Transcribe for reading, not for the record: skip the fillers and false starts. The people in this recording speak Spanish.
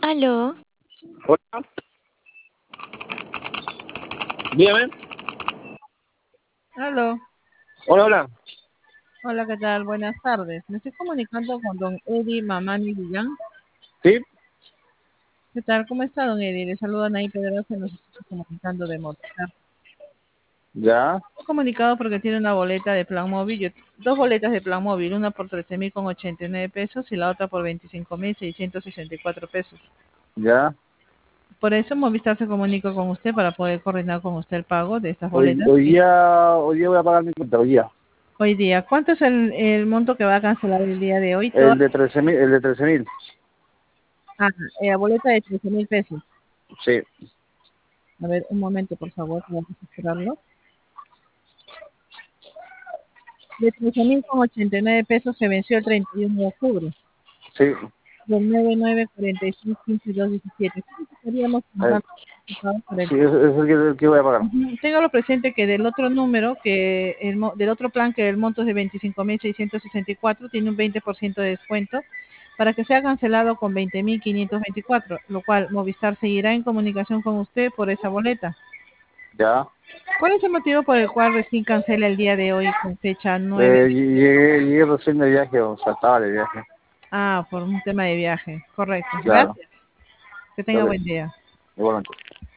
Aló, Hola, dígame. Aló, Hola, hola. hola, ¿qué tal? Buenas tardes. Me estoy comunicando con don Eddie Mamani Villán. ¿Sí? ¿Qué tal? ¿Cómo está, don Eddie? Le saludan ahí Pedraza, nos estamos comunicando de Movistar. Ya, Estoy comunicado porque tiene una boleta de plan móvil, dos boletas de plan móvil, una por 13.089 pesos y la otra por 25.664 pesos. ya. Por eso Movistar se comunica con usted para poder coordinar con usted el pago de estas Hoy, boletas. hoy día, hoy día voy a pagar mi cuenta, hoy día. Hoy día, ¿cuánto es el monto que va a cancelar el día de hoy? El de 13.000. Ah, la boleta de 13.000 pesos. Sí. A ver, un momento, por favor, vamos a esperarlo. De 13.089 pesos se venció el 31 de octubre. Sí. Del 99461517. ¿Cómo estaríamos Eh, por el... sí, es el que voy a pagar. Ujú. Téngalo presente que del otro número, del otro plan, que el monto es de 25.664, tiene un 20% de descuento para que sea cancelado con 20.524, lo cual Movistar seguirá en comunicación con usted por esa boleta. Ya. ¿Cuál es el motivo por el cual recién cancela el día de hoy con fecha 9? Llegué recién de viaje, o sea, estaba de viaje. Ah, por un tema de viaje. Correcto. Claro. Gracias. Que tenga Ok, buen día. igualmente.